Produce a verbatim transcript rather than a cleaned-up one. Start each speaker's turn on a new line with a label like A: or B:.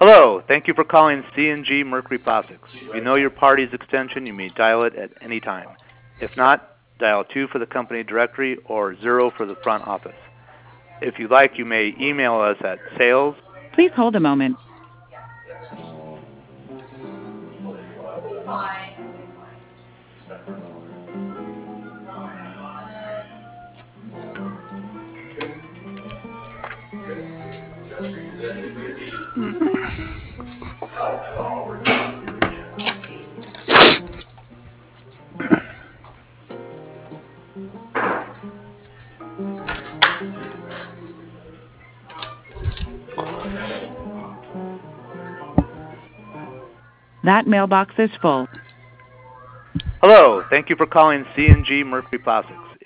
A: Hello, thank you for calling C and G Mercury Plastics. If you know your party's extension, you may dial it at any time. If not, dial two for the company directory or zero for the front office. If you like, you may email us at sales.
B: Please hold a moment. That mailbox is full.
A: Hello, thank you for calling C and G Mercury Plastics.